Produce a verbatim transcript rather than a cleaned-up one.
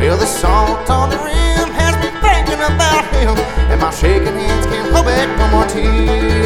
Well, the salt on the rim has me thinking about him, and my shaking hands can't hold back no more tears.